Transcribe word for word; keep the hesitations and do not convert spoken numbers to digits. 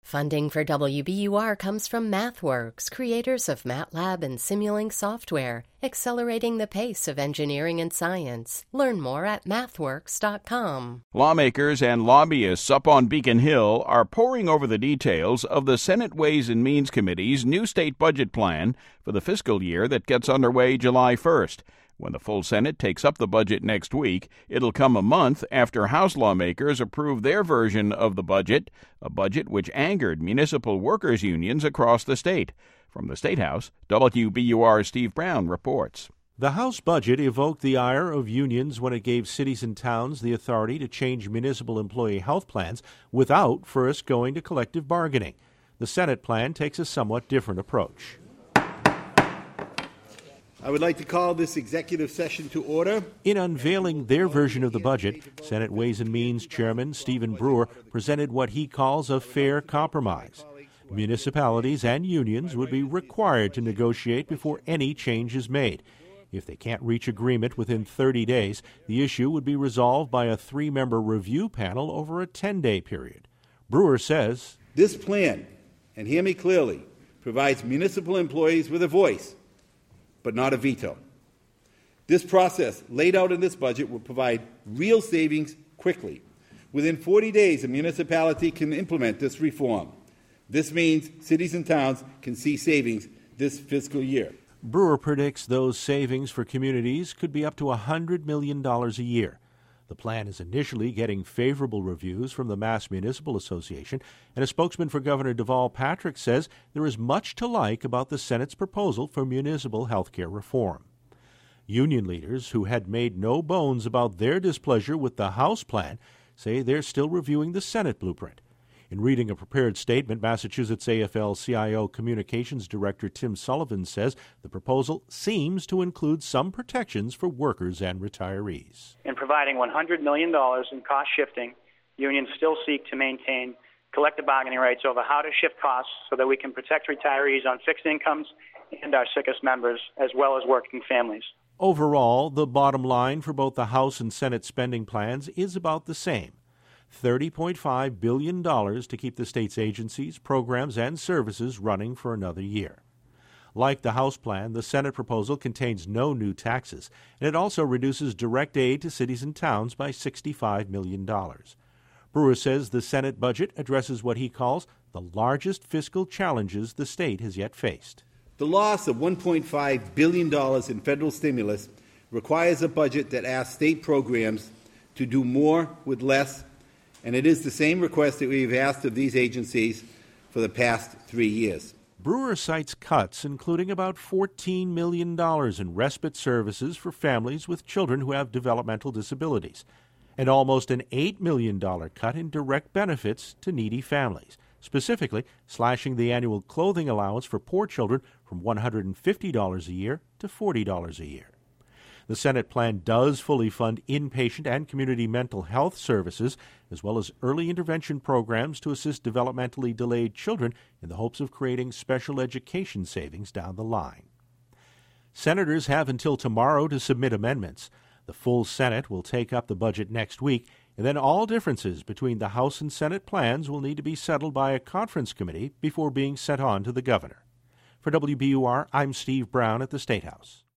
Funding for W B U R comes from MathWorks, creators of MATLAB and Simulink software, accelerating the pace of engineering and science. Learn more at mathworks dot com. Lawmakers and lobbyists up on Beacon Hill are poring over the details of the Senate Ways and Means Committee's new state budget plan for the fiscal year that gets underway July first. When the full Senate takes up the budget next week, it'll come a month after House lawmakers approve their version of the budget, a budget which angered municipal workers' unions across the state. From the State House, W B U R's Steve Brown reports. The House budget evoked the ire of unions when it gave cities and towns the authority to change municipal employee health plans without first going to collective bargaining. The Senate plan takes a somewhat different approach. I would like to call this executive session to order. In unveiling their version of the budget, Senate Ways and Means Chairman Stephen Brewer presented what he calls a fair compromise. Municipalities and unions would be required to negotiate before any change is made. If they can't reach agreement within thirty days, the issue would be resolved by a three-member review panel over a ten-day period. Brewer says, "This plan, and hear me clearly, provides municipal employees with a voice, but not a veto. This process laid out in this budget will provide real savings quickly. Within forty days, a municipality can implement this reform. This means cities and towns can see savings this fiscal year." Brewer predicts those savings for communities could be up to one hundred million dollars a year. The plan is initially getting favorable reviews from the Mass Municipal Association, and a spokesman for Governor Deval Patrick says there is much to like about the Senate's proposal for municipal health care reform. Union leaders, who had made no bones about their displeasure with the House plan, say they're still reviewing the Senate blueprint. In reading a prepared statement, Massachusetts A F L C I O Communications Director Tim Sullivan says the proposal seems to include some protections for workers and retirees. In providing one hundred million dollars in cost shifting, unions still seek to maintain collective bargaining rights over how to shift costs so that we can protect retirees on fixed incomes and our sickest members, as well as working families. Overall, the bottom line for both the House and Senate spending plans is about the same. thirty point five billion dollars to keep the state's agencies, programs, and services running for another year. Like the House plan, the Senate proposal contains no new taxes, and it also reduces direct aid to cities and towns by sixty-five million dollars. Brewer says the Senate budget addresses what he calls the largest fiscal challenges the state has yet faced. The loss of one point five billion dollars in federal stimulus requires a budget that asks state programs to do more with less, and it is the same request that we've asked of these agencies for the past three years. Brewer cites cuts including about fourteen million dollars in respite services for families with children who have developmental disabilities, and almost an eight million dollars cut in direct benefits to needy families, specifically slashing the annual clothing allowance for poor children from one hundred fifty dollars a year to forty dollars a year. The Senate plan does fully fund inpatient and community mental health services, as well as early intervention programs to assist developmentally delayed children in the hopes of creating special education savings down the line. Senators have until tomorrow to submit amendments. The full Senate will take up the budget next week, and then all differences between the House and Senate plans will need to be settled by a conference committee before being sent on to the governor. For W B U R, I'm Steve Brown at the State House.